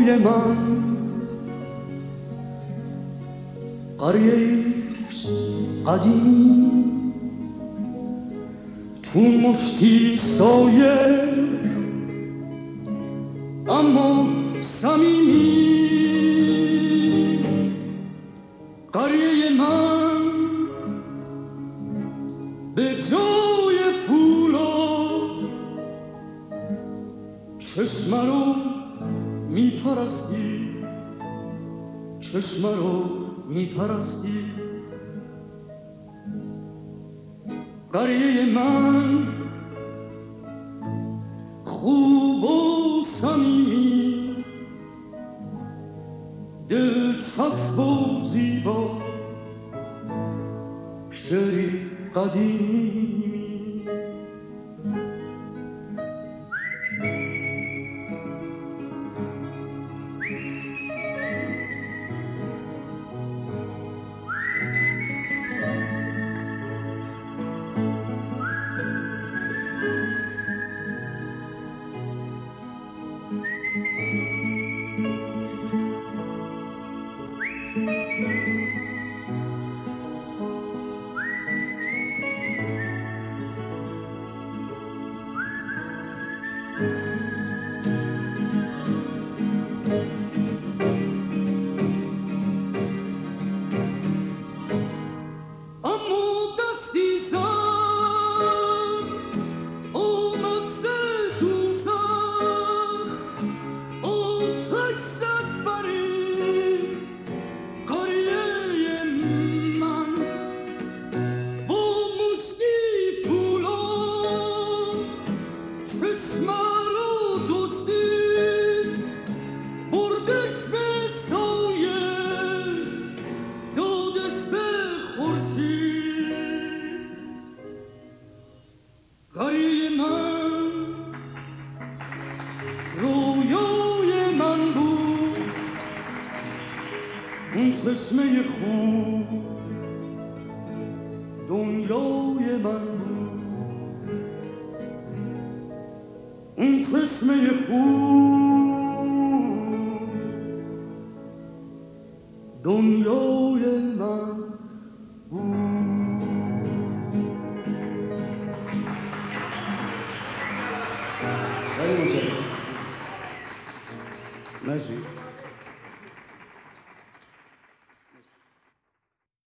رویای من قریه‌ایست قدیمی، تو مشتی سایه اما صمیمی. قریه من به جای فولا چشم رو میپرستی، چشم رو میپرستی. قریه من خوب و صمیمی، دلچسب و زیبا، شعری قدیمی. قریه من رویای من بود، اون چشمه خوب دنیای من بود، اون چشمه خوب دنیای من بود. خیلی متشکرم. مرسی.